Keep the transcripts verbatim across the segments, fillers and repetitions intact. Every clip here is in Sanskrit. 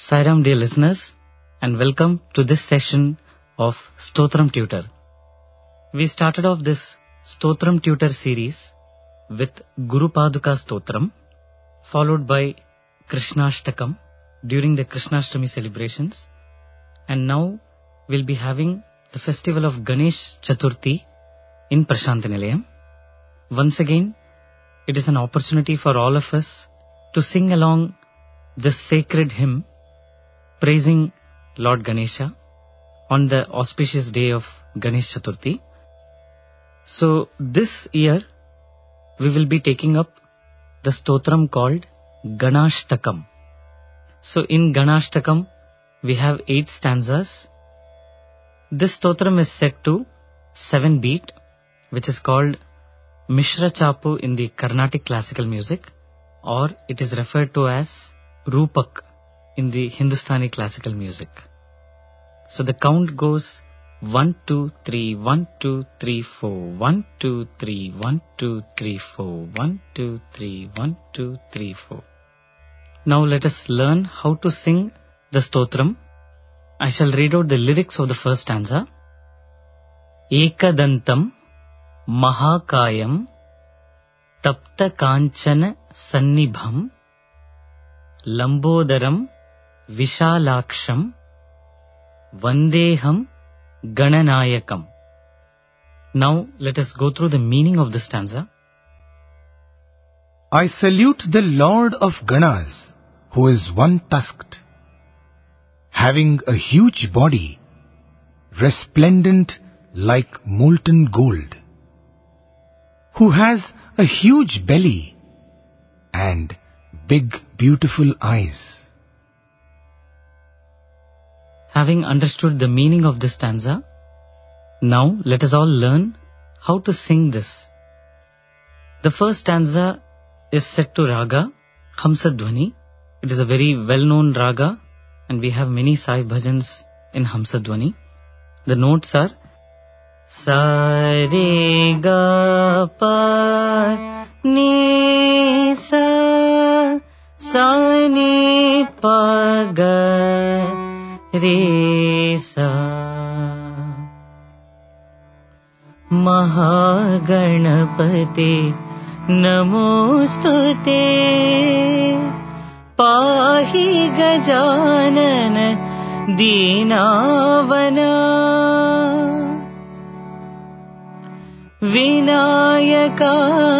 Sairam, dear listeners, and welcome to this session of Stotram Tutor. We started off this Stotram Tutor series with Guru Paduka Stotram, followed by Krishnashtakam during the Krishnashtami celebrations, and now we'll be having the festival of Ganesh Chaturthi in Prashantinilayam. Once again, it is an opportunity for all of us to sing along this sacred hymn praising Lord Ganesha on the auspicious day of Ganesh Chaturthi. So this year we will be taking up the stotram called Ganashtakam. So in Ganashtakam we have eight stanzas. This stotram is set to seven beat, which is called Mishra Chapu in the Carnatic classical music, or it is referred to as Rupak in the Hindustani classical music. So the count goes one, two, three, one, two, three, four, one, two, three, one, two, three, four, one, two, three, one, two, three, four. Now let us learn how to sing the stotram. I shall read out the lyrics of the first stanza. Ekadantam Mahakayam Tapta Kanchana Sannibham Lambodaram Vishalaksham Vandeham Gananayakam. Now let us go through the meaning of this stanza. I salute the Lord of Ganas, who is one-tusked, having a huge body, resplendent like molten gold, who has a huge belly and big beautiful eyes. Having understood the meaning of this stanza, now let us all learn how to sing this. The first stanza is set to raga Hamsadhwani. It is a very well-known raga and we have many Sai bhajans in Hamsadhwani. The notes are Sa Re Ga Pa Ni Sa Sa Ni Pa Ga Re Sa. Mahaganapate Namostute Pahi Gajanana Dinavana Vinayaka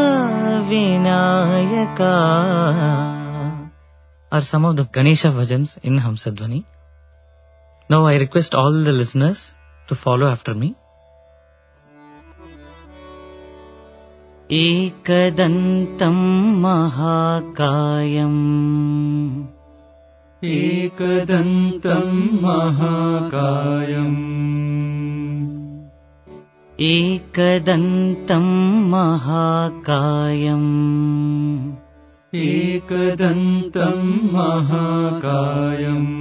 Vinayaka are some of the Ganesha bhajans in Hamsadhwani. Now I request all the listeners to follow after me. Ekadantam Mahakayam Ekadantam Mahakayam Ekadantam Mahakayam Ekadantam Mahakayam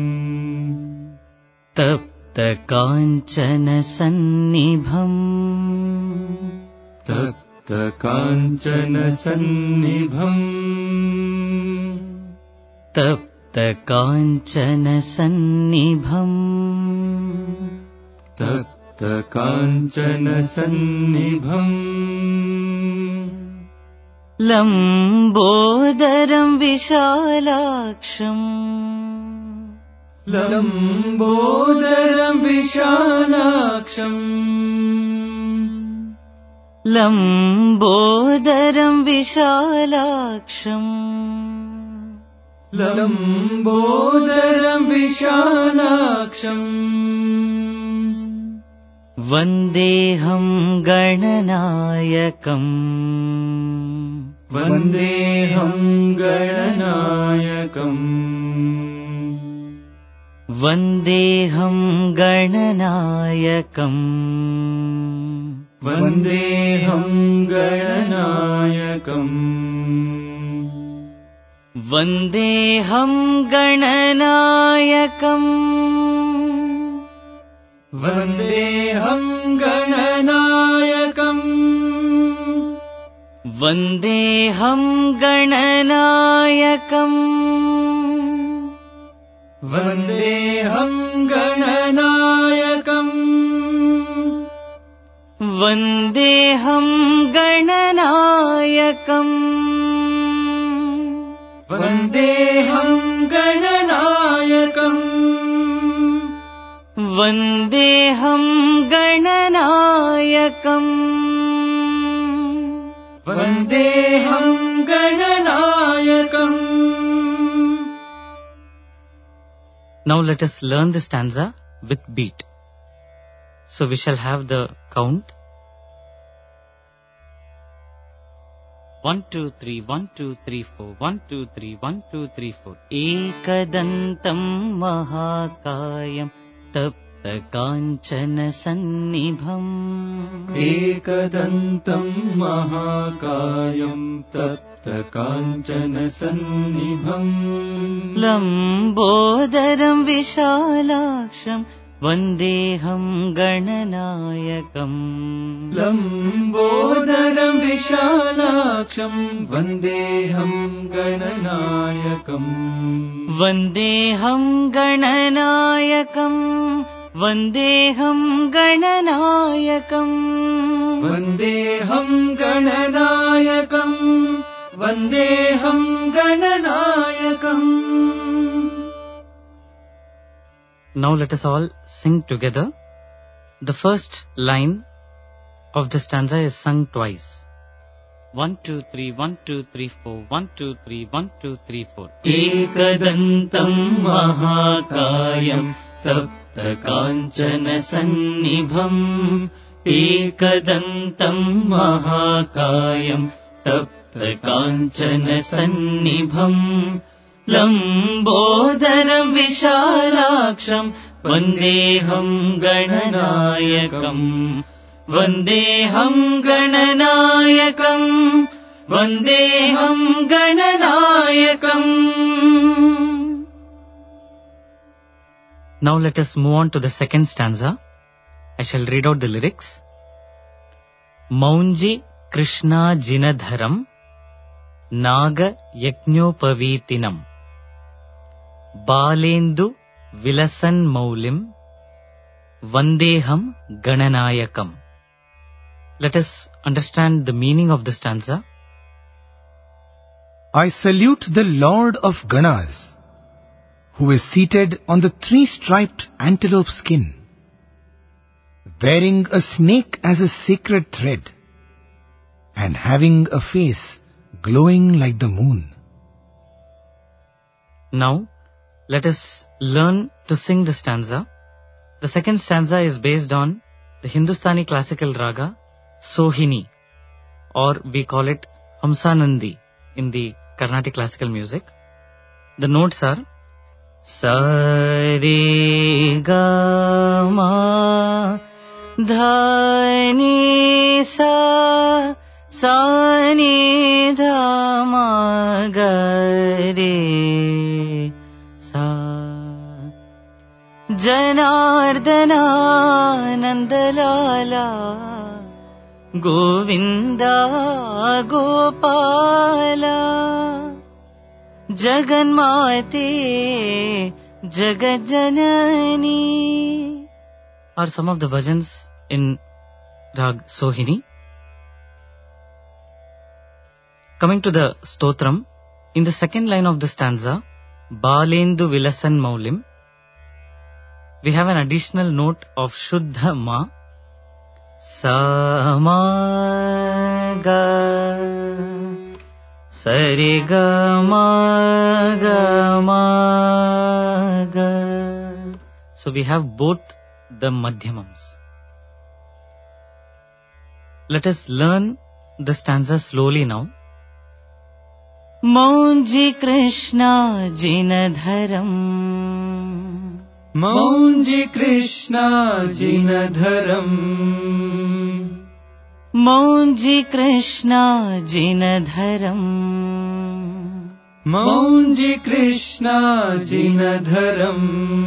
Tapta Kanchana Sannibham Tapta Kanchana Sannibham Tapta Kanchana Sannibham Tapta Kanchana Sannibham Lambodaram Vishalaksham Lambodaram Vishalaksham Lambodaram Vishalaksham Lambodaram Vishalaksham Vandeham Gananayakam Vandeham Gananayakam Vandeham Gananayakam Vandeham Gananayakam Vandeham Gananayakam Vandeham Gananayakam Vandeham Gananayakam वन्देऽहं गणनायकम् वन्देऽहं गणनायकम् वन्देऽहं गणनायकम् वन्देऽहं गणनायकम् वन्देऽहं गणनायकम्. Now let us learn the stanza with beat. So we shall have the count. One, two, three, one, two, three, four, one, two, three, one, two, three, four. Ekadantam mahakayam tapta kanchana sannibham. एकदन्तं महाकायं तप्त काञ्चन सन्निभम् लम्बोदरं विशालाक्षं वन्देऽहं गणनायकम् लम्बोदरं विशालाक्षं वन्देऽहं गणनायकम् वन्देऽहं गणनायकम् वन्देऽहं गणनायकम् वन्देऽहं गणनायकम् वन्देऽहं गणनायकम्. Now let us all sing together. The first line of the stanza is sung twice. One, two, three, one, two, three, four, one, two, three, one, two, three, four. Ekadantam mahakayam tapta kanchana sannibham Ekadantam mahakayam tapta kanchana sannibham लम्बोदरं विशालाक्षं वन्देऽहं गणनायकम् वन्देऽहं गणनायकम् वन्देऽहं गणनायकम्. Now let us move on to the second stanza. I shall read out the lyrics. Maunji Krishna Jinadharam Naga Yajñopavitinam Balendu Vilasan Maulim Vandeham Gananayakam. Let us understand the meaning of the stanza. I salute the Lord of Ganas, who is seated on the three-striped antelope skin, wearing a snake as a sacred thread, and having a face glowing like the moon. Now, let us learn to sing the stanza. The second stanza is based on the Hindustani classical raga Sohini, or we call it Hamsanandi in the Carnatic classical music. The notes are Sa re ga ma dha ni sa sa ni dha ma ga re sa. Janardana Nandalala Govinda Gopala Jaganmate Jagajanani are some of the bhajans in Rag Sohini. Coming to the stotram, in the second line of the stanza, Balendu Vilasan Maulim, we have an additional note of Shuddha Ma. Sa ma ga sa re ga ma ga ma ga. So we have both the madhyamams. Let us learn the stanza slowly now. Maunji Krishna Jinadharam Maunji Krishna Jinadharam Maunji Krishna Jinadharam Maunji Krishna Jinadharam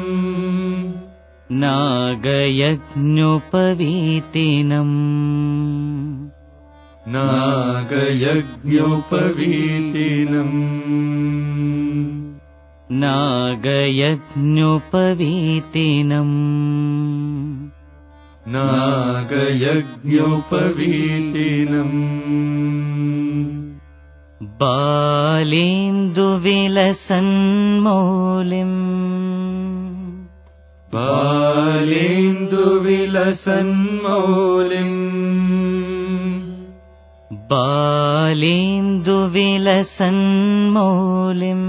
Nagayajñopavitinam Nagayajñopavitinam नागयज्ञोपवीतिनम् नागयज्ञोपवीतिनम् बालेन्दुविलसन्मौलिम् बालेन्दुविलसन्मौलिम् बालेन्दुविलसन्मौलिम्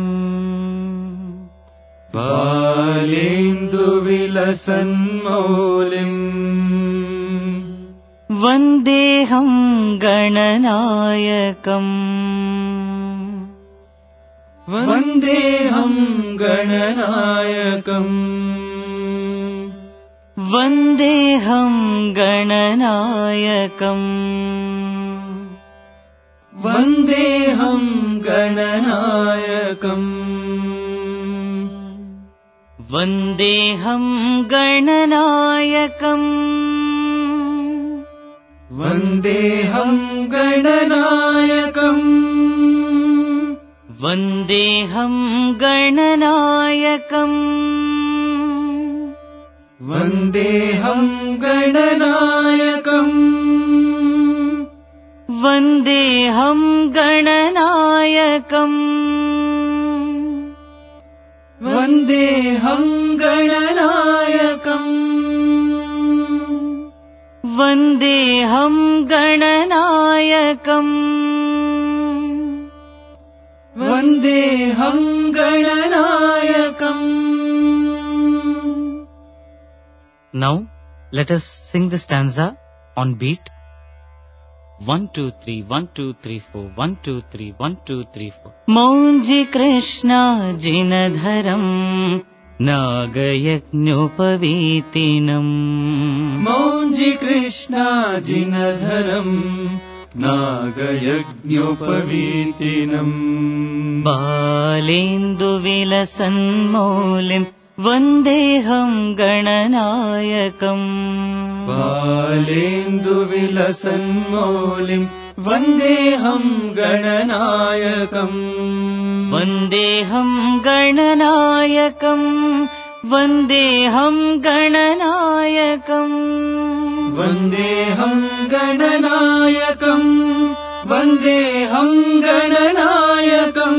बालेन्दुविलसन्मौलिम् वन्देऽहं गणनायकम् वन्देऽहं गणनायकम् वन्देऽहं गणनायकम् वन्देऽहं गणनायकम् वन्देऽहं गणनायकम् वन्देऽहं गणनायकम् वन्देऽहं गणनायकम् वन्देऽहं गणनायकम् वन्देऽहं गणनायकम् वन्देऽहं गणनायकम् वन्देऽहं गणनायकम् वन्देऽहं गणनायकम्. Now let us sing the stanza on beat. One two three, one two three four, one two three, one two three four. Maunji Krishna jinadharam नागयज्ञोपवीतिनम् मौञ्जि Krishna जिनधरम् नागयज्ञोपवीतिनम् बालेन्दुविलसन्मौलिम् वन्देऽहं गणनायकम् बालेन्दुविलसन्मौलिम् वन्देऽहं गणनायकम् वन्देऽहं गणनायकम् वन्देऽहं गणनायकम् वन्देऽहं गणनायकम् वन्देऽहं गणनायकम्.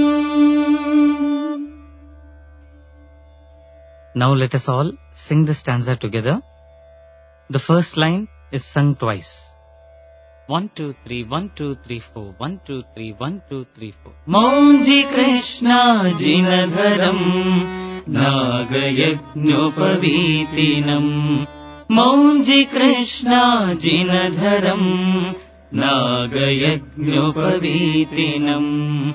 Now let us all sing the stanza together. The first line is sung twice. One, two, three, one, two, three, four, one, two, three, one, two, three, four. मौञ्जि Krishna जिनधरम् नागयज्ञोपवीतिनम् मौञ्जि Krishna जिनधरम् नागयज्ञोपवीतिनम्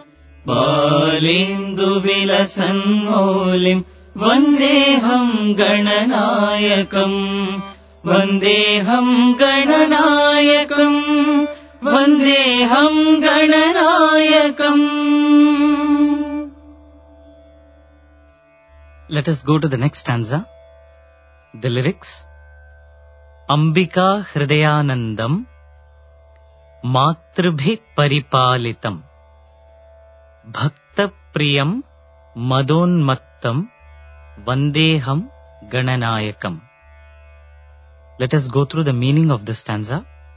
बालेन्दुविलसन्मौलिम् वन्देऽहं गणनायकम् वन्देऽहं गणनायकम् वन्देऽहं गणनायकम्. Let us go to the next stanza. The lyrics. Ambika hridayanandam matribhi paripalitam bhakta priyam madonmattam vandeham gananayakam. Let us go through the meaning of this stanza.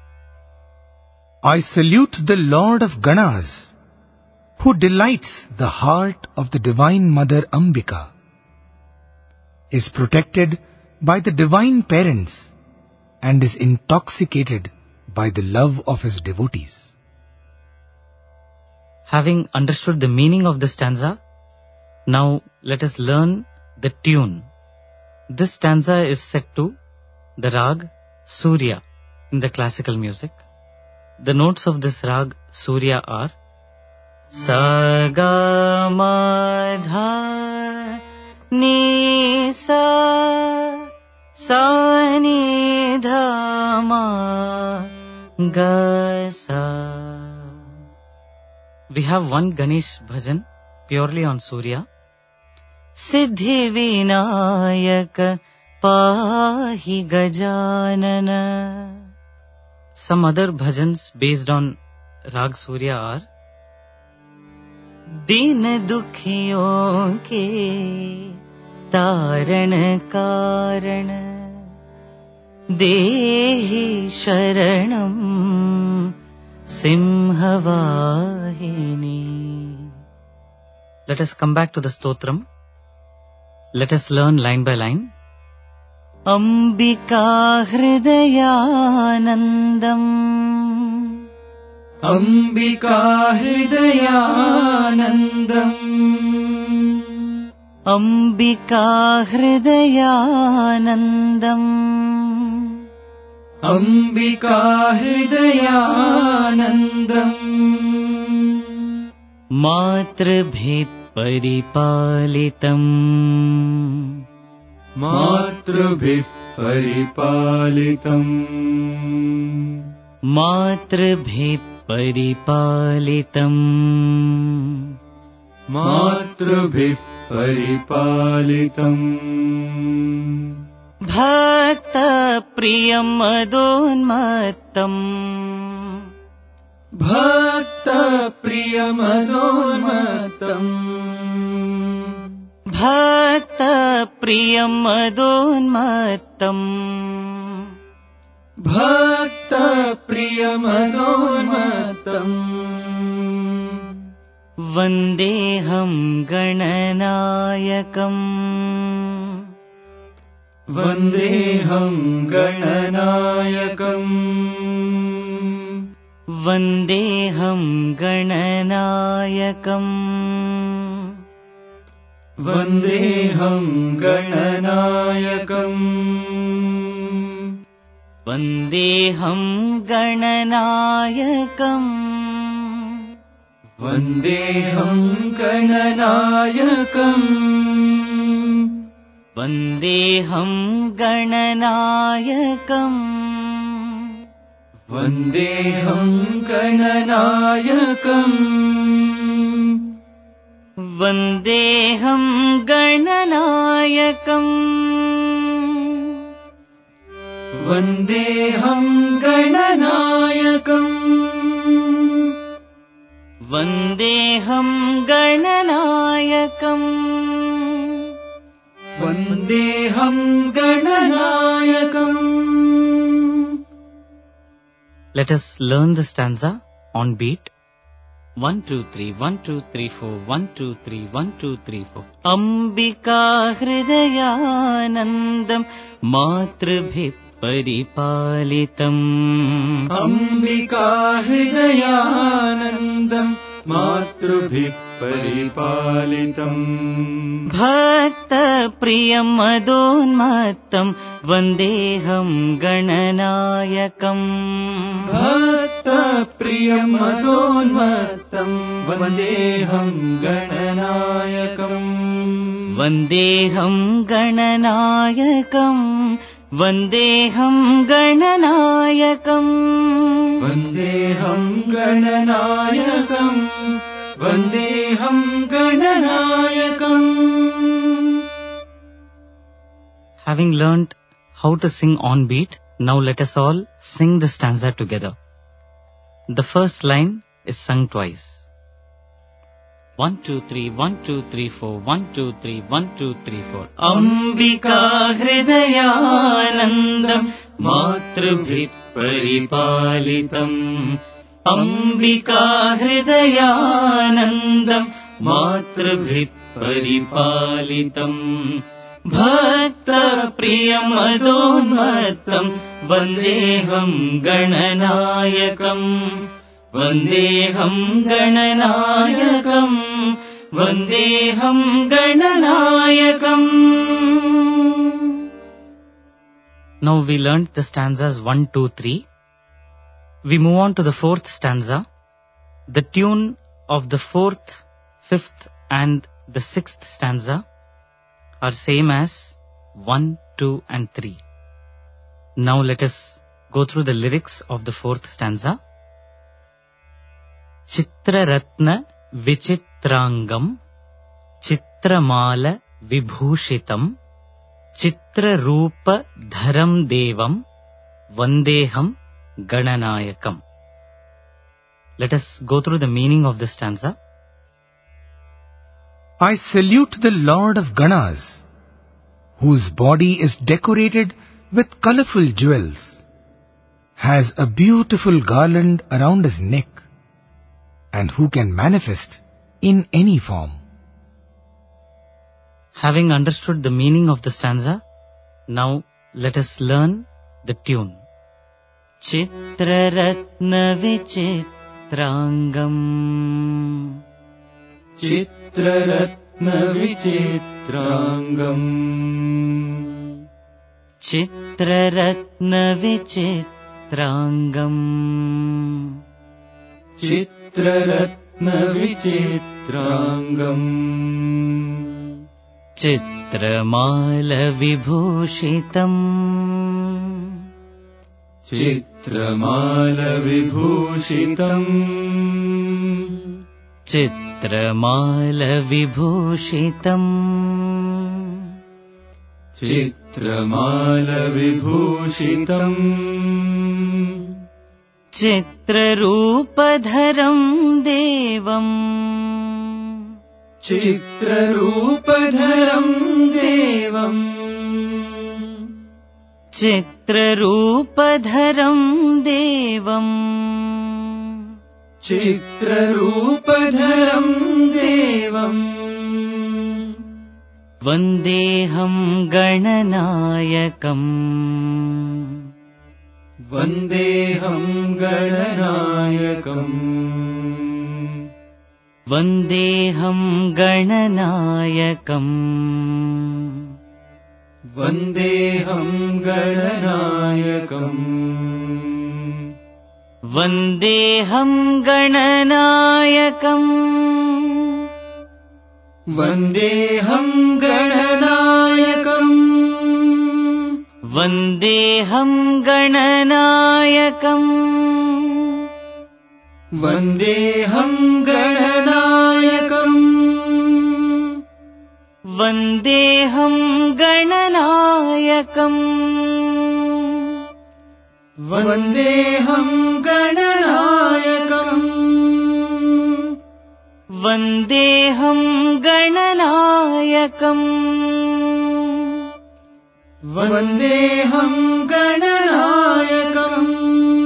I salute the Lord of Ganas, who delights the heart of the Divine Mother Ambika, is protected by the Divine Parents, and is intoxicated by the love of his devotees. Having understood the meaning of this stanza, now let us learn the tune. This stanza is set to the rag Surya in the classical music. The notes of this rag Surya are Sa Ga Ma Dha Ni Sa Sa Ni Dha Ma Ga Sa. We have one Ganesh bhajan purely on Surya. Siddhi Vinayaka Pahi Gajanana. Some other bhajans based on Rag Surya are दीन दुखियों के तारण कारण, देहि शरणं Singhvahini. Let us come back to the stotram. Let us learn line by line. Ambika hridayanandam, Ambika hridayanandam, Ambika hridayanandam, Ambika hridayanandam, मातृभिः परिपालितम्, मातृभिः परिपालितम्, मातृभिः परिपालितम्, मातृभिः परिपालितम्, भक्तप्रियम् मदोन्मत्तम्, भक्तप्रियमदोन्मत्तम्, भक्तप्रियम् मदोन्मत्तम्, भक्तप्रियमदोन्मत्तम्, वन्देऽहं गणनायकम्, वन्देऽहं गणनायकम्, वन्देऽहं गणनायकम्, वन्देऽहं गणनायकम्, वन्देऽहं गणनायकम्, वन्देऽहं गणनायकम्, वन्देऽहं गणनायकम्, वन्देऽहं गणनायकम्, वन्देऽहं गणनायकम्, वन्देऽहं गणनायकम्, वन्देऽहं गणनायकम्, वन्देऽहं गणनायकम्. Let us learn the stanza on beat. One, two, three, one, two, three, four, one, two, three, one, two, three, four. Ambika hridayanandam matrubhih paripalitam. Ambika hridayanandam matrubhih परिपालितम्, भक्तप्रियम् मदोन्मत्तम् वन्देऽहं गणनायकम्, भक्तप्रियम् मदोन्मत्तम् वन्देऽहं गणनायकम्, वन्देऽहं गणनायकम्, वन्देऽहं गणनायकम्, वन्देऽहं गणनायकम्, वन्देऽहं गणनायकम्. Having learnt how to sing on beat, now let us all sing the stanza together. The first line is sung twice. One, two, three, one, two, three, four, one, two, three, one, two, three, four. Ambika hridayanandam matrubhih paripalitam, Ambika hridayanandam matrubhih paripalitam, भक्तप्रियम् मदोन्मत्तम् वन्देऽहं गणनायकम्, वन्देऽहं गणनायकम्, वन्देऽहं गणनायकम्. Now we learned the stanzas one, two, three. We move on to the fourth stanza. The tune of the fourth, fifth and the sixth stanza are same as one, two and three. Now let us go through the lyrics of the fourth stanza. Chitra Ratna Vichitrangam Chitramala Vibhushitam Chitra Rupa Dharam Devam Vandeham Gananayakam. Let us go through the meaning of the stanza. I salute the Lord of Ganas, whose body is decorated with colorful jewels, has a beautiful garland around his neck, and who can manifest in any form. Having understood the meaning of the stanza, now let us learn the tune. Chitraratna vichitrangam, Chitraratna vichitrangam, Chitraratna vichitrangam, Chitraratna vichitrangam, Chitramala vibhushitam, Chitramala vibhushitam, Chitramala vibhushitam, Chitramala vibhushitam, Chitrarupadharam devam, Chitrarupadharam devam, Chitrarupadharam devam, Chitrarupadharam devam, Vandeham gananayakam, Vandeham gananayakam, Vandeham gananayakam, Vandeham gananayakam, Vandeham gananayakam, Vandeham gananayakam, Vandeham gananayakam, Vandeham gananayakam, Vandeham gananayakam, Vandeham gananayakam, Vandeham gananayakam, Vandeham gananayakam.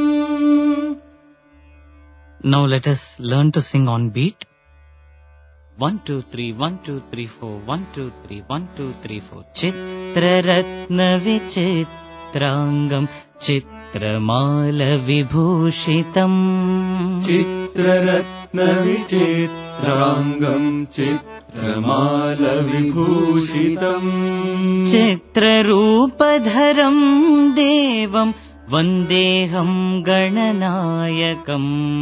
Now let us learn to sing on beat. One, two, three, one, two, three, four, one, two, three, one, two, three, four. Chitraratna vichitrangam, Chitramala vibhushitam, Chitraratna vichitrangam, Chitramala vibhushitam, Chitrarupadharam devam, Vandeham gananayakam,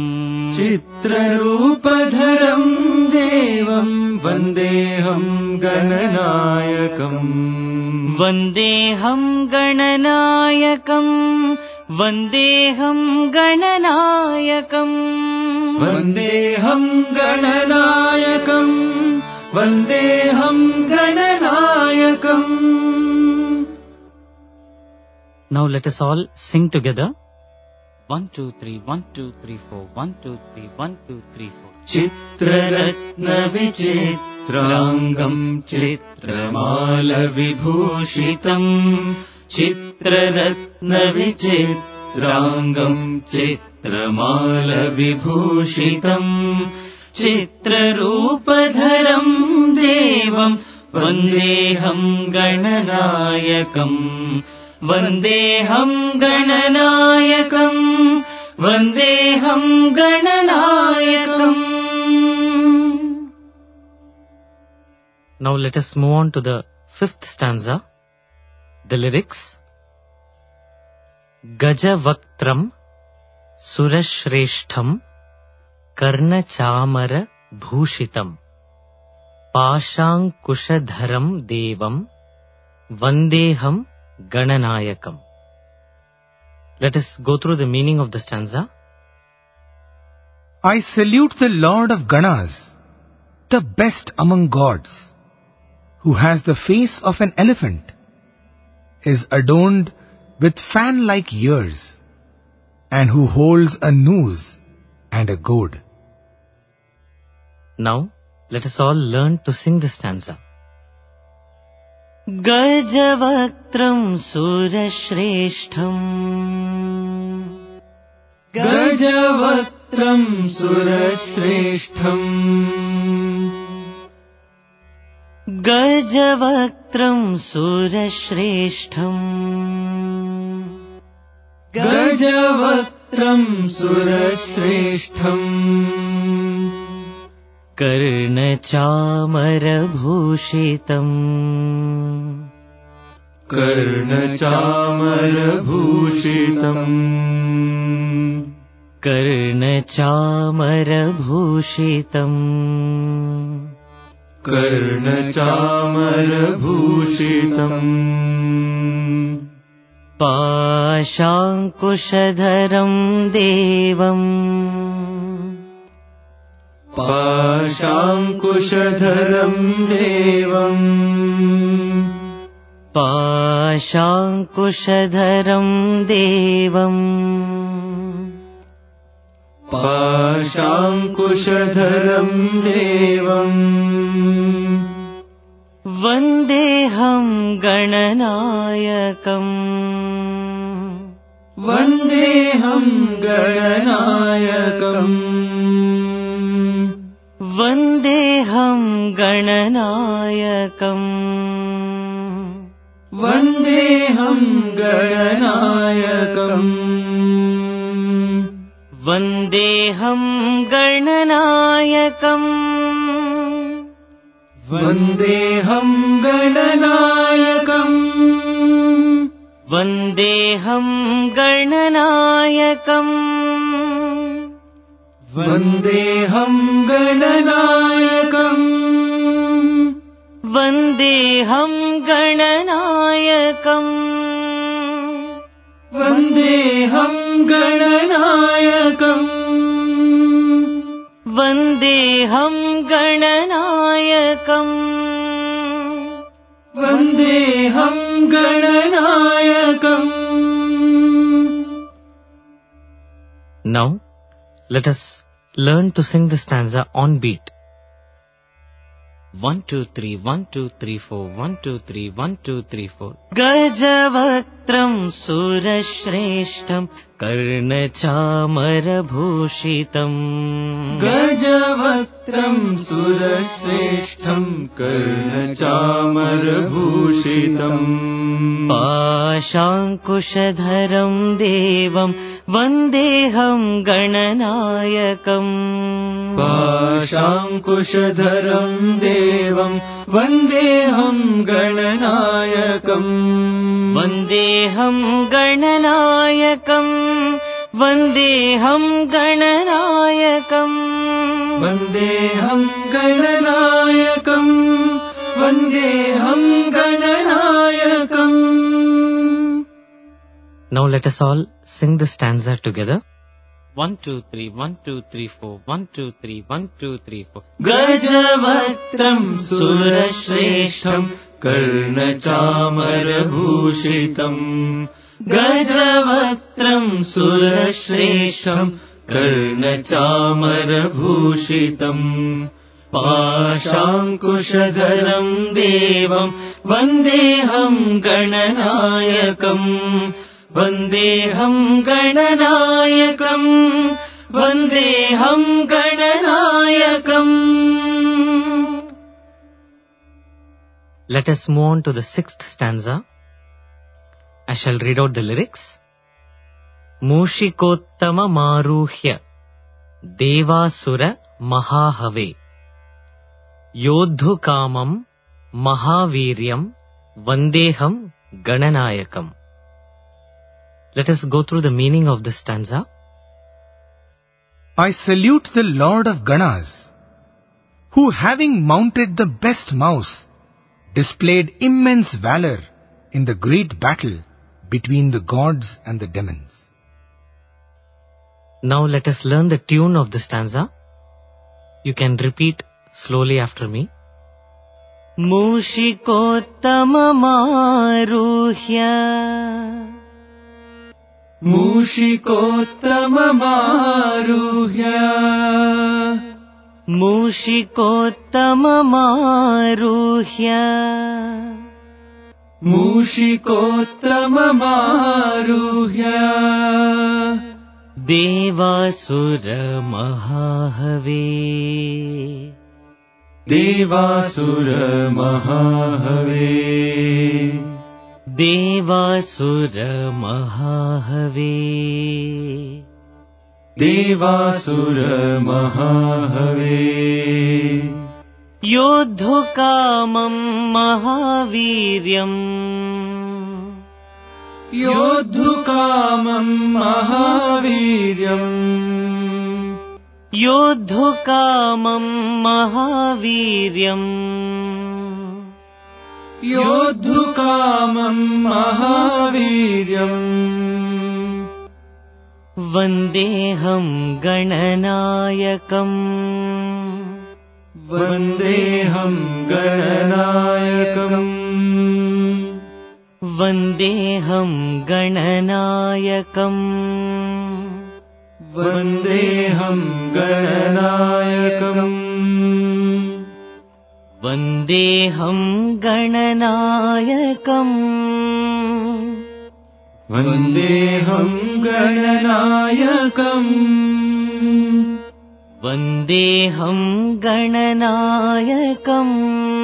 Chitrarupadharam devam, Vandeham gananayakam, Vandeham gananayakam, Vandeham gananayakam, Vandeham gananayakam, Vandeham gananayakam. Now let us all sing together. One, two, three, one, two, three, four, one, two, three, one, two, three, four. Chitraratna vichitrangam, Chitramala vibhushitam, Chitraratna vichitrangam, Chitramala vibhushitam, Chitrarupadharam devam, Vandeham gananayakam, Vandeham gananayakam, Vandeham gananayakam. Now let us move on to the fifth stanza. The lyrics. Gajavaktram surashreshtham karnachamara bhushitam pashankushadharam devam vandeham gananayakam. Let us go through the meaning of the stanza. I salute the Lord of Ganas, the best among gods, who has the face of an elephant, is adorned with fan-like ears, and who holds a noose and a goad. Now let us all learn to sing this stanza. Gajavakram surashreshtham Gajavakram surashreshtham Gajavakram surashreshtham Gajavakram surashreshtham Karnachamarabhushitam Karnachamarabhushitam Karnachamarabhushitam Karnachamarabhushitam Pashankushadharam devam Pashankushadharam devam Pashankushadharam devam Pashankushadharam devam Vandeham Gananayakam Vandeham Gananayakam Vandeham Gananayakam Vandeham Gananayakam Vandeham Gananayakam Vandeham Gananayakam Vandeham Gananayakam Vandeham Gananayakam Vandeham Gananayakam Vandeham Gananayakam Vandeham Gananayakam Vandeham Gananayakam. Now, let us learn to sing the stanza on beat. One, two, three, one, two, three, four, one, two, three, one, two, three, four. Gajavaktram surashreshtham karnachamarabhushitam. Gajavaktram surashreshtham karnachamarabhushitam. Pashankushadharam devam vandeham gananayakam. Pashankushadharam devam vandeham gananayakam. Vandeham gananayakam. Vandeham gananayakam. Vandeham gananayakam. Vandeham gananayakam. Now let us all sing the stanza together. One, two, three, one, two, three, four, one, two, three, one, two, three, four. Gajavaktram surashreshtham karnachamarabhushitam. Gajavaktram surashreshtham karnachamarabhushitam. Pashankushadharam devam vandeham gananayakam. Vandeham gananayakam. Vandeham gananayakam. Let us move on to the sixth stanza. I shall read out the lyrics. Mushikottama maruhya devasura mahahave yodhu kamam mahaviryam vandeham gananayakam. Let us go through the meaning of this stanza. I salute the Lord of Ganas, who having mounted the best mouse, displayed immense valor in the great battle between the gods and the demons. Now let us learn the tune of the stanza. You can repeat slowly after me. Mushikottama maruhya Mushikottama maruhya मूषिकोत्तममारुह्य मूषिकोत्तममारुह्य देवासुरमहाहवे देवासुरमहाहवे देवासुरमहाहवे देवासुरमहाहवे योद्धुकामं महावीर्यम् योद्धुकामं महावीर्यम् योद्धुकामं महावीर्यम् योद्धुकामं महावीर्यम् वन्देऽहं गणनायकम् वन्देऽहं गणनायकम् वन्देऽहं गणनायकम् वन्देऽहं गणनायकम् वन्देऽहं गणनायकम् वन्देऽहं गणनायकम् वन्देऽहं गणनायकम्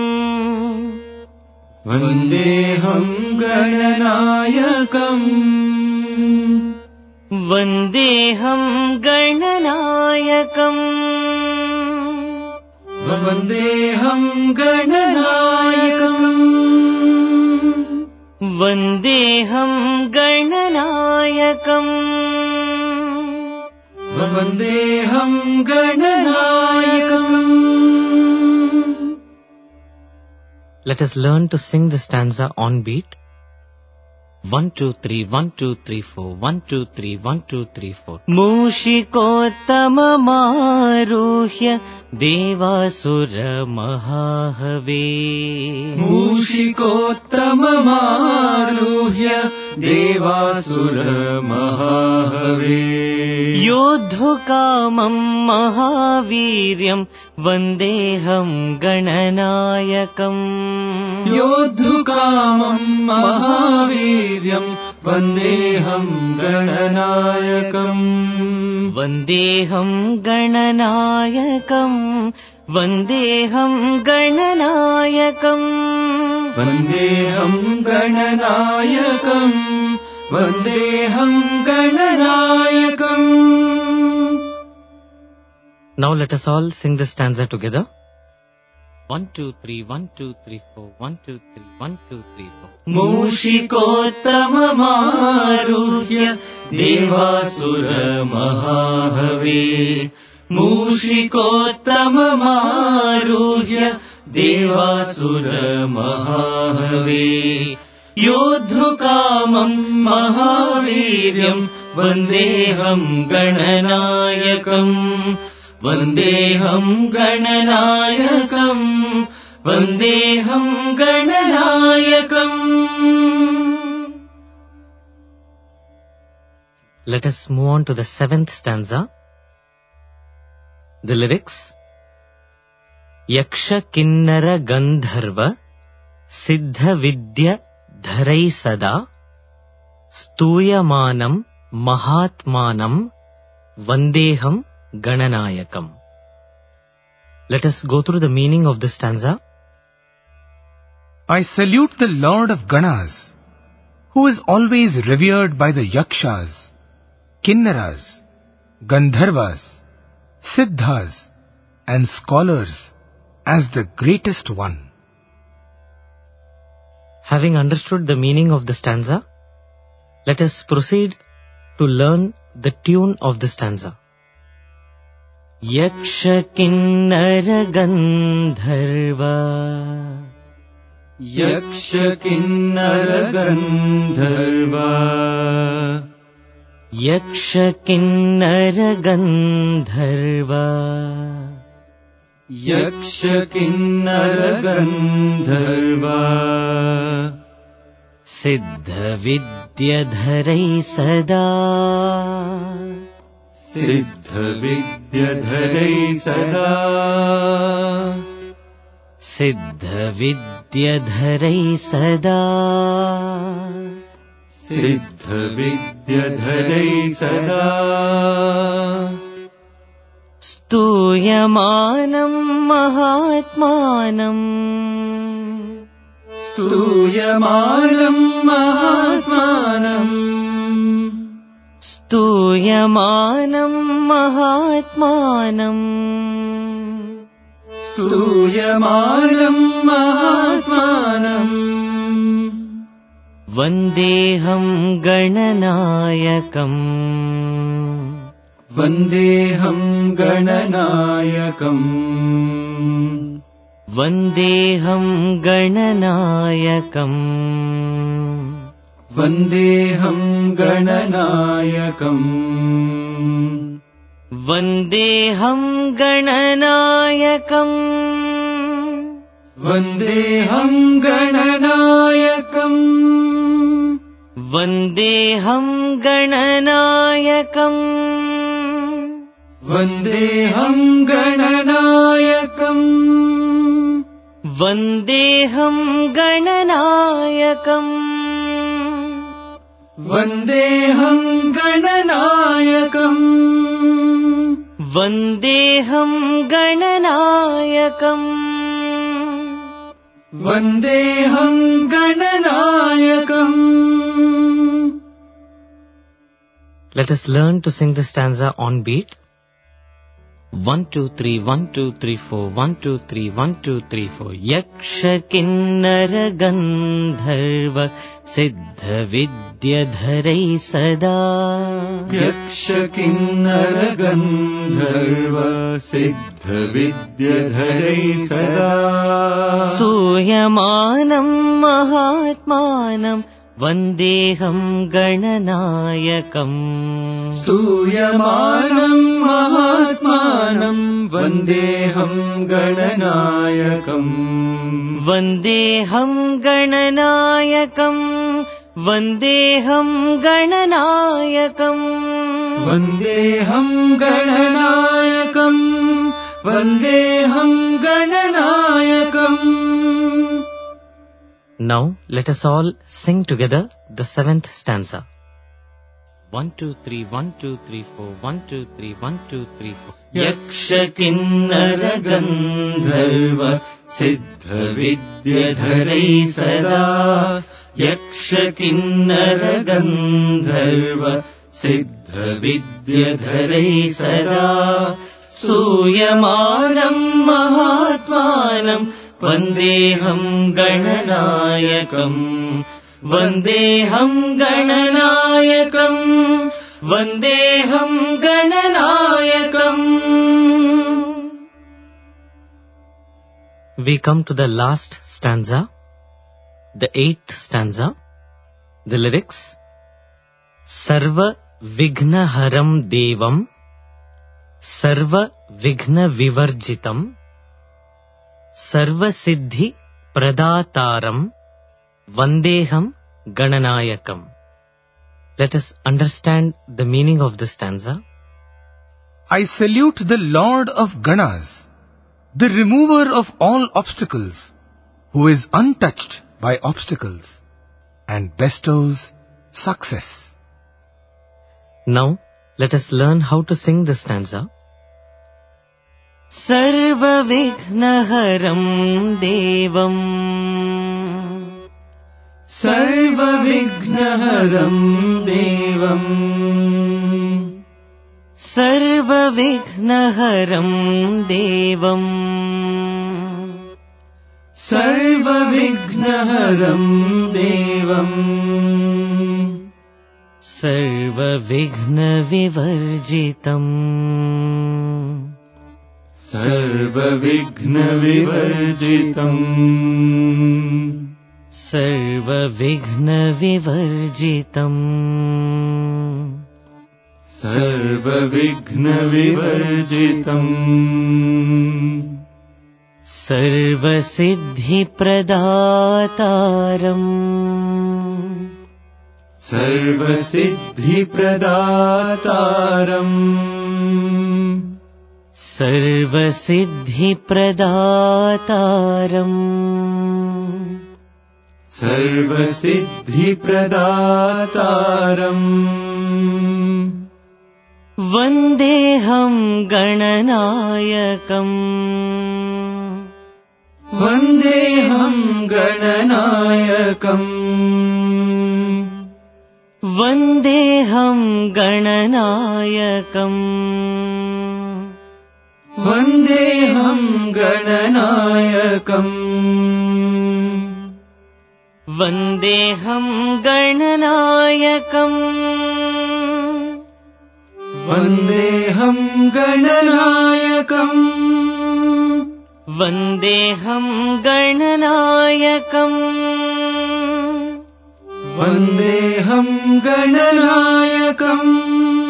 वन्देऽहं गणनायकम् वन्देऽहं गणनायकम् वन्देऽहं गणनायकम् वन्देऽहं गणनायकम् वन्देऽहं गणनायकम्. Let us learn to sing the stanza on beat. One, two, three, one, two, three, four, one, two, three, one, two, three, four. Mushikottamamarruhya devasura-mahahave. Mushikottamamarruhya devasura-mahahave. योद्धुकामं महावीर्यं वन्देऽहं गणनायकम् योद्धुकामं महावीर्यं वन्देऽहं गणनायकम् वन्देऽहं गणनायकम् वन्देऽहं गणनायकम् वन्देऽहं गणनायकम् वन्देऽहं गणनायकम्. Now let us all sing this stanza together. One, two, three, one, two, three, four, one, two, three, one, two, three, four. Mushikottamamarruhya devasura-mahahave. Mushikottamamarruhya devasura-mahahave. योद्धुकामं महावीर्यं वन्देऽहं गणनायकम् वन्देऽहं गणनायकम् वन्देऽहं गणनायकम्. Let us move on to the seventh stanza. The lyrics: Yaksha Kinnara Gandharva Siddha Vidya Dharai Sada Stuyamanam Mahatmanam Vandeham Gananayakam. Let us go through the meaning of this stanza. I salute the Lord of Ganas, who is always revered by the Yakshas, Kinnaras, Gandharvas, Siddhas and scholars as the greatest one. Having understood the meaning of the stanza, let us proceed to learn the tune of the stanza. Yaksha Kinnara Gandharva Yaksha Kinnara Gandharva Yaksha Kinnara Gandharva Yaksha Kinnara Gandharva Siddha Vidya Dharai Sada सिद्धविद्यधरै सदा सिद्धविद्यधरै सदा सिद्धविद्यधरै सदा स्तूयमानं महात्मानं स्तूयमानं महात्मानं स्तूयमानं महात्मानं स्तूयमानं महात्मानं वन्देऽहं गणनायकम् वन्देऽहं गणनायकम् वन्देऽहं गणनायकम् वन्देऽहं गणनायकम् वन्देऽहं गणनायकम् वन्देऽहं गणनायकम् वन्देऽहं गणनायकम् वन्देऽहं गणनायकम् वन्देऽहं गणनायकम् वन्देऽहं गणनायकम् वन्देऽहं गणनायकम् वन्देऽहं गणनायकम्. Let us learn to sing this stanza on beat. One, two, three, one, two, three, four, one, two, three, one, two, three, four. Yaksha kinnara gandharva siddha vidyadharai sada. Yaksha kinnara gandharva siddha vidyadharai sada. Stuyamanam mahatmanam वन्देऽहं गणनायकम् स्तूयमानं महात्मानं वन्देऽहं गणनायकम् वन्देऽहं गणनायकम् वन्देऽहं गणनायकम् वन्देऽहं गणनायकम् वन्देऽहं गणनायकम्. Now let us all sing together the seventh stanza. One, two, three, one, two, three, four, one, two, three, one, two, three, four. Yaksha kinnara gandharva siddha vidyadharai sada. Yaksha kinnara gandharva siddha vidyadharai sada. Stuyamanam mahatmanam वन्देऽहं गणनायकम् वन्देऽहं गणनायकम् वन्देऽहं गणनायकम्. We come to the last stanza, the eighth stanza. The lyrics: Sarva Vigna Haram Devam Sarva Vigna Vivarjitam Sarva Siddhi Pradataram Vandeham Gananayakam. Let us understand the meaning of this stanza. I salute the Lord of Ganas, the remover of all obstacles, who is untouched by obstacles and bestows success. Now let us learn how to sing this stanza. Sarva Vignaharam Devam Sarva Vignaharam Devam Sarva Vignaharam Devam Sarva Vignaharam Devam Sarva Vigna Vivarjitam Sarva Vigna Vivarjitam Sarva Vigna Vivarjitam Sarva Vigna Vivarjitam Sarva Siddhi Pradataram Sarva Siddhi Pradataram सर्वसिद्धिप्रदातारम् सर्वसिद्धिप्रदातारम् वन्देऽहं गणनायकम् वन्देऽहं गणनायकम् वन्देऽहं गणनायकम् वन्देऽहं गणनायकम् वन्देऽहं गणनायकम् वन्देऽहं गणनायकम् वन्देऽहं गणनायकम् वन्देऽहं गणनायकम्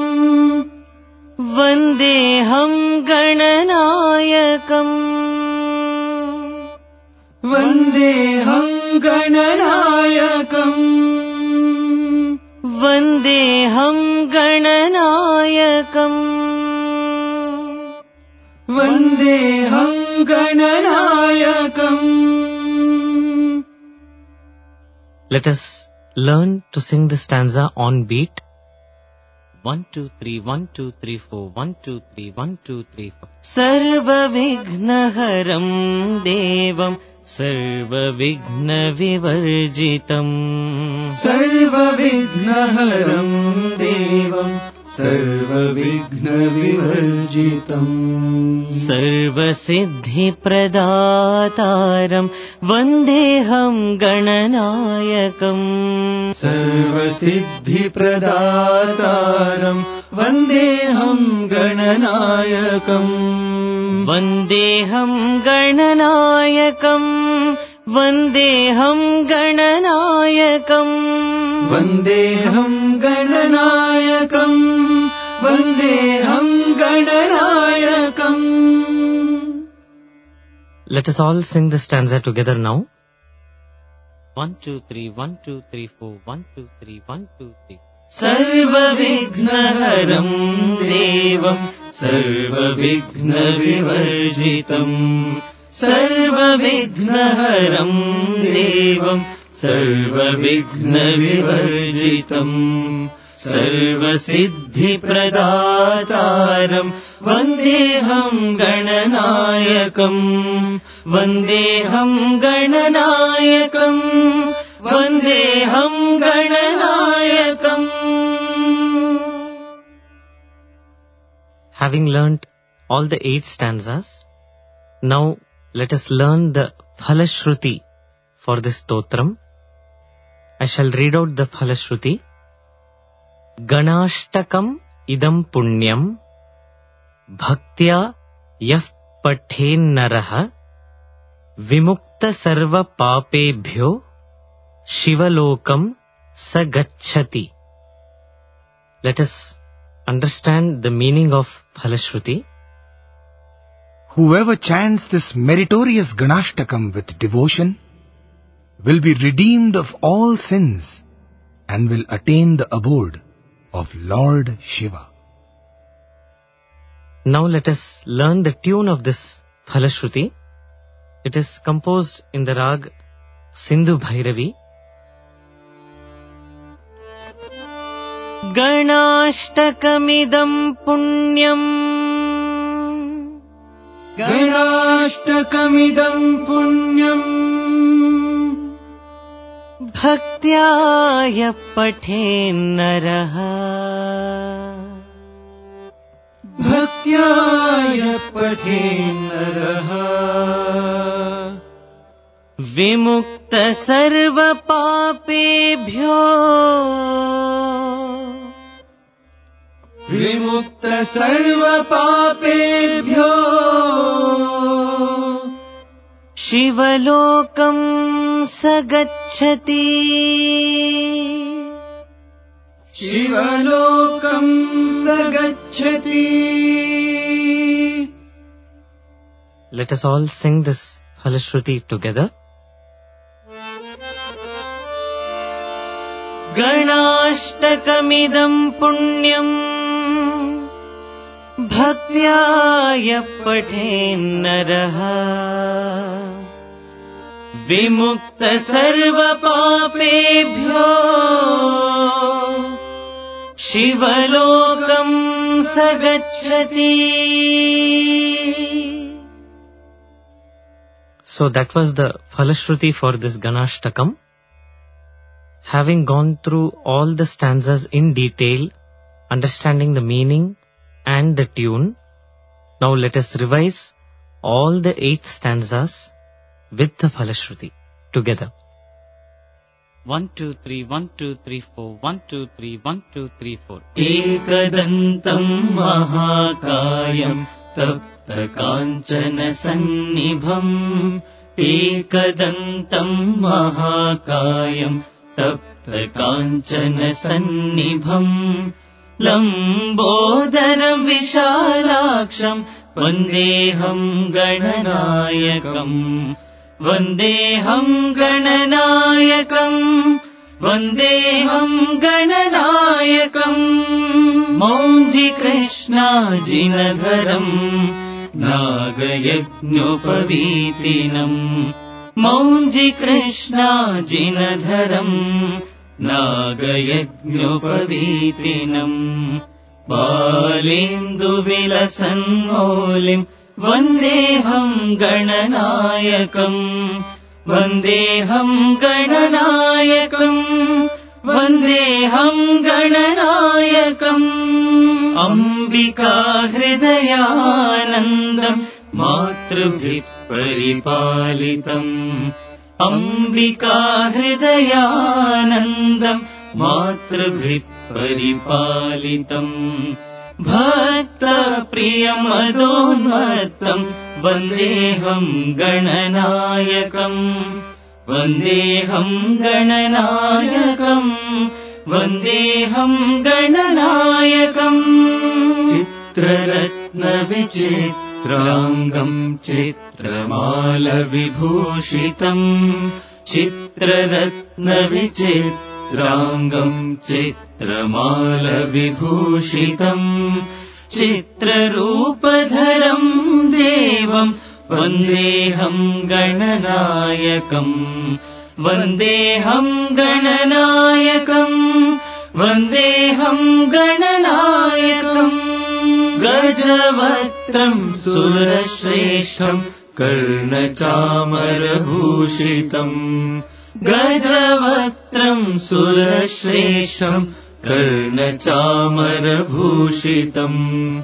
वन्देऽहं गणनायकम् वन्देऽहं गणनायकम् वन्देऽहं गणनायकम् वन्देऽहं गणनायकम्. Let us learn to sing the stanza on beat. One, two, three, one, two, three, four, one, two, three, one, two, three, four. Sarvavignaharam Devam Sarvavignavivarjitam सर्वविघ्नहरं देवं सर्वविघ्नविवर्जितम् सर्वसिद्धिप्रदातारं वन्देऽहं गणनायकम् सर्वसिद्धिप्रदातारं वन्देऽहं गणनायकम् वन्देऽहं गणनायकम् वन्देऽहं गणनायकम् वन्देऽहं गणनायकम् वन्देऽहं गणनायकम्. Let us all sing the stanza together now. One, two, three, one, two, three, four, one, two, three, one, two, three. सर्वविघ्नहरं देवं सर्वविघ्नविवर्जितम् सर्वविघ्नहरं देवं सर्वविघ्नविवर्जितम् सर्वसिद्धिप्रदातारं वन्देऽहं गणनायकम् वन्देऽहं गणनायकम् वन्देऽहं गणनायकम्. Having learnt all the eight stanzas, now let us learn the Phalashruti for this stotram. I shall read out the Phalashruti. Ganashtakam idam punyam bhaktya yah pathen naraha vimukta sarva papebhyo shivalokam sagacchati. Let us understand the meaning of Phalashruti. Whoever chants this meritorious Ganashtakam with devotion will be redeemed of all sins and will attain the abode of Lord Shiva. Now let us learn the tune of this Phalashruti. It is composed in the rag Sindhu Bhairavi. Ganashtakamidam punyam गणाष्टकमिदं पुण्यम् भक्त्या यः पठेन्नरः भक्त्या यः पठेन्नरः विमुक्त सर्वपापेभ्यो विमुक्त सर्वपापेभ्यो शिवलोकं स गच्छति शिवलोकं स गच्छति. Let us all sing this Phalashruti together. Ganashtakamidam punyam भक्त्या यः पठेन्नरः विमुक्त सर्वपापेभ्यो शिवलोकं स गच्छति. So that was the Falashruti for this Ganashtakam. Having gone through all the stanzas in detail, understanding the meaning and the tune, now let us revise all the eight stanzas with the Falashruti together. One, two, three, one, two, three, four, one, two, three, one, two, three, four. एकदन्तं महाकायं तप्तकाञ्चनसन्निभम् एकदन्तं महाकायं तप्तकाञ्चनसन्निभम् लम्बोदरं विशालाक्षं वन्देऽहं गणनायकम् वन्देऽहं गणनायकम् वन्देऽहं गणनायकम् मौञ्जि कृष्णाजिनधरम् नागयज्ञोपवीतिनम् मौञ्जि कृष्णाजिनधरम् नागयज्ञोपवीतिनम् बालेन्दुविलसन्मौलिम् वन्देऽहं गणनायकम् वन्देऽहं गणनायकम् वन्देऽहं गणनायकम् अम्बिका हृदयानन्दम् मातृभिः परिपालितम् अम्बिका हृदयानन्दम् मातृभिः परिपालितम् भक्तप्रियमदोन्मत्तम् वन्देऽहं गणनायकम् वन्देऽहं गणनायकम् वन्देऽहं गणनायकम् चित्ररत्नविचित्राङ्गम् चित्रमालविभूषितम् चित्ररत्नविचित्राङ्गम् चित्रमालविभूषितम् चित्ररूपधरम् देवम् वन्देऽहं गणनायकम् वन्देऽहं गणनायकम् वन्देऽहं गणनायकम् गजवक्त्रं सुरश्रेष्ठं कर्णचामरभूषितम् गजवक्त्रं सुरश्रेष्ठं कर्णचामरभूषितम्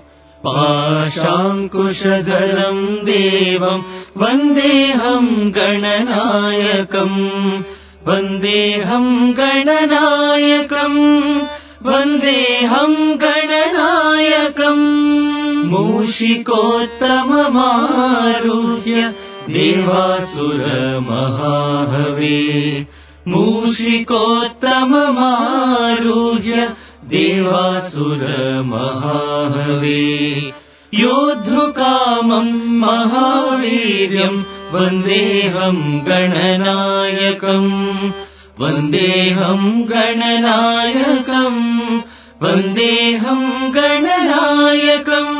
पाशाङ्कुशधरम् देवम् वन्देऽहं गणनायकम् वन्देऽहं गणनायकम् वन्देऽहं गणनायकम् मूषिकोत्तममारुह्य देवासुरमहाहवे मूषिकोत्तममारुह्य देवासुरमहाहवे योद्धुकामम् महावीर्यम् वन्देऽहं गणनायकम् वन्देऽहं गणनायकम् वन्देऽहं गणनायकम्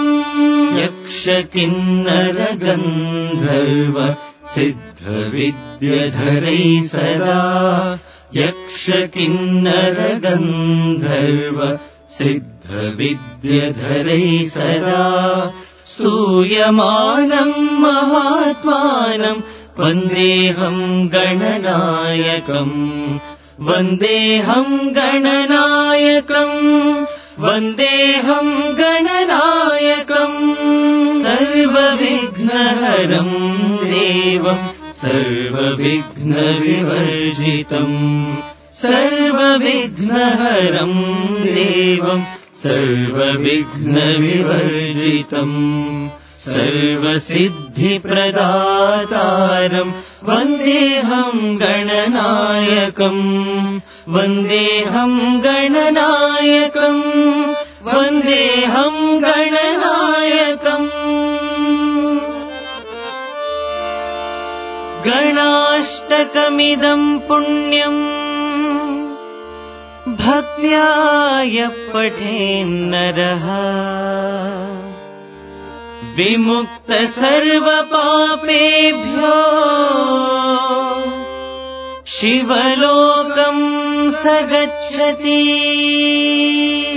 यक्षकिन्नरगन्धर्व सिद्धविद्यधरै सदा यक्षकिन्नरगन्धर्व सिद्धविद्यधरै सदा स्तूयमानं महात्मानं वन्देऽहं गणनायकम् वन्देऽहं गणनायकम् वन्देऽहं गणनायकम् सर्वविघ्नहरं देवं सर्वविघ्नविवर्जितम् सर्वविघ्नहरं देवं सर्वविघ्नविवर्जितम् सर्वसिद्धिप्रदातारं वन्देऽहं गणनायकम् वन्देऽहं गणनायकम् वन्देऽहं गणनायकम् गणाष्टकमिदं पुण्यम् भक्त्या यः पठेन्नरः विमुक्त सर्वपापेभ्यो शिवलोकं स गच्छति।